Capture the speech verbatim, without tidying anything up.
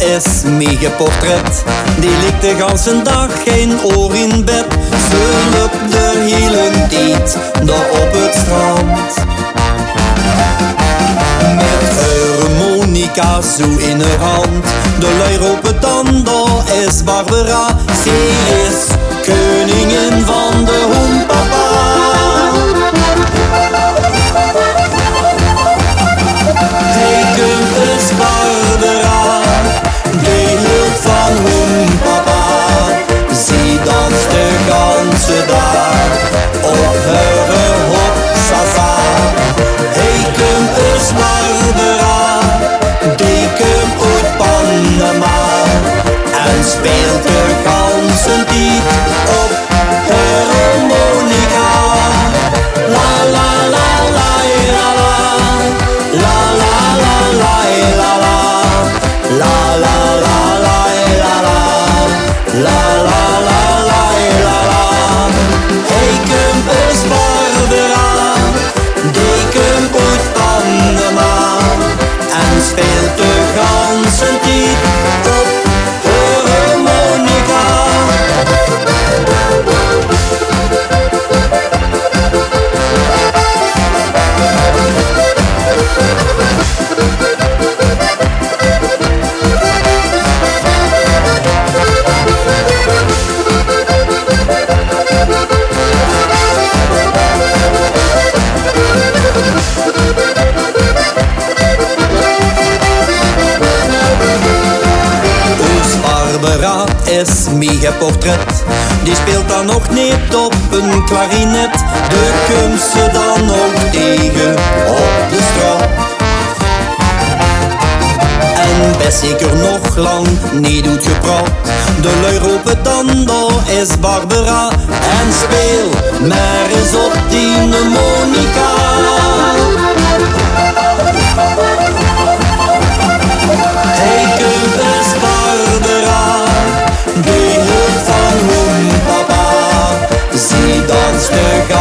is mijn portret. Die ligt de ganse dag geen oor in bed. Ze loopt de hele tijd daar op het strand. Met harmonica zo in haar hand. De lui roepen dan, daar is Barbara. Ze is koningin van de hoenpapa. Hey, kom eens Barbara, die hield van hoenpapa. Ze danst de ganse dag op haar hopsasa. Hey, kom eens Barbara, die komt uit Panama en speelt de ganse tijd op haar harmonica. La la la la la la, la la la la la la, la la la la la la, la la la la la la. Hey, kom eens Barbara, die komt uit Panama en speelt de ganse tijd op haar harmonica. Barbara is mijn portret. Die speelt dan nog niet op een klarinet. De komt ze dan ook tegen op de straat. En best zeker nog lang niet doet gepraat. De lui roepen dan, daar is Barbara. En speel maar eens op die harmonica. Hey, kom eens Barbara, die hield van hoenpapa. Ze danst de